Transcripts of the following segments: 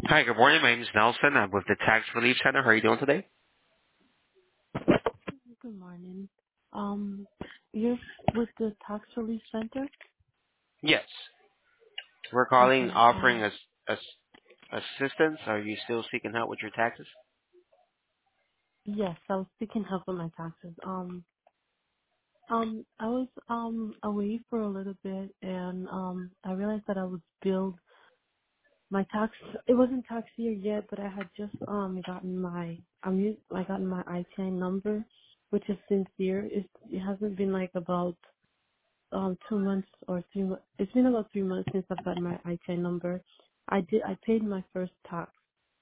Hi, good morning. My name is Nelson. I'm with the Tax Relief Center. How are you doing today? Good morning. Um, you're with the tax relief center? Yes. We're calling Okay. offering us assistance. Are you still seeking help with your taxes? Yes, I was seeking help with my taxes. I was away for a little bit, and I realized that I was billed my tax. It wasn't tax year yet, but I had just gotten my I gotten my ITI number, which is sincere. It hasn't been like about 2 months or 3 months. It's been about 3 months since I've got my ITI number. I paid my first tax.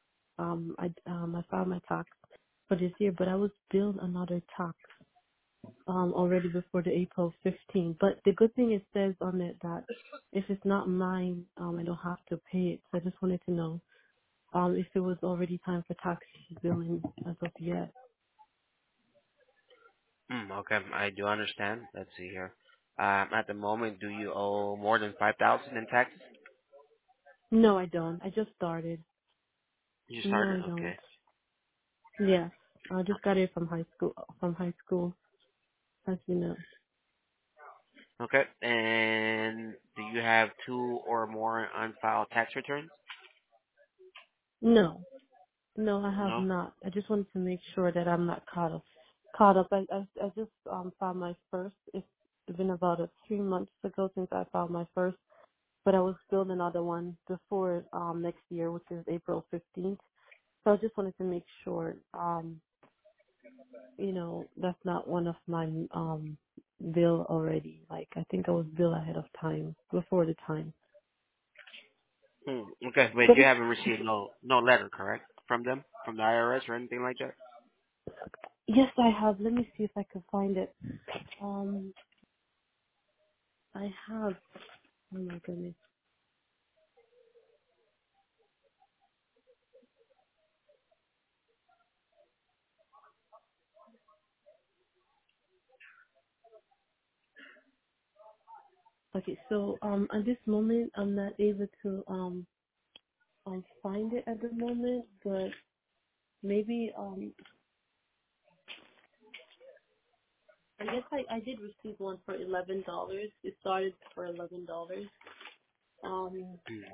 I filed my tax for this year, but I was billed another tax already before the April 15th. But the good thing it says on it that if it's not mine, I don't have to pay it. So I just wanted to know if it was already time for tax billing as of yet. Okay, I do understand. Let's see here. At the moment, do you owe more than 5,000 in taxes? No, I don't. I just started. You No, started. I Okay. don't. Yes, I just got it from high school. From high school, as you know. Okay. And do you have two or more unfiled tax returns? No, no, I have No. not. I just wanted to make sure that I'm not caught up. I just filed my first. It's been about 3 months ago since I filed my first, but I was billed another one before next year, which is April 15th. So I just wanted to make sure that's not one of my bill already. Like I think I was billed ahead of time, before the time. Okay, but But you it's, haven't received no letter, correct, from them, from the IRS or anything like that? yes, I have. Let me see if I can find it. Um, I have. Oh my goodness. Okay, so at this moment I'm not able to find it at the moment, but maybe I guess I did receive one for $11. It started for $11. Um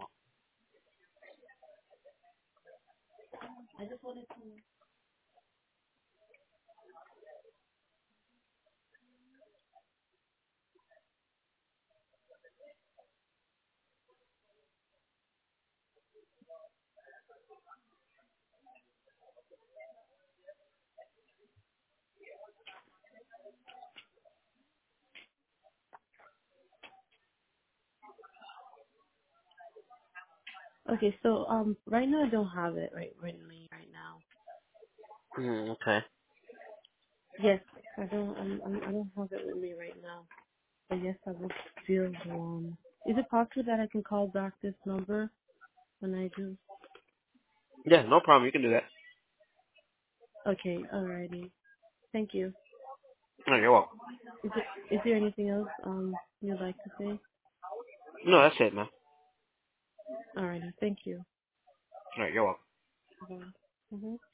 I just wanted to. Okay, so right now I don't have it right me right now. Okay. Yes, I don't have it with me right now. But yes, I will feel one. Is it possible that I can call back this number when I do? Yeah, no problem. You can do that. Okay, alrighty. Thank you. No, you're welcome. Is there anything else you'd like to say? No, that's it, man. Alrighty, thank you. No, you're welcome. Bye. Mhm.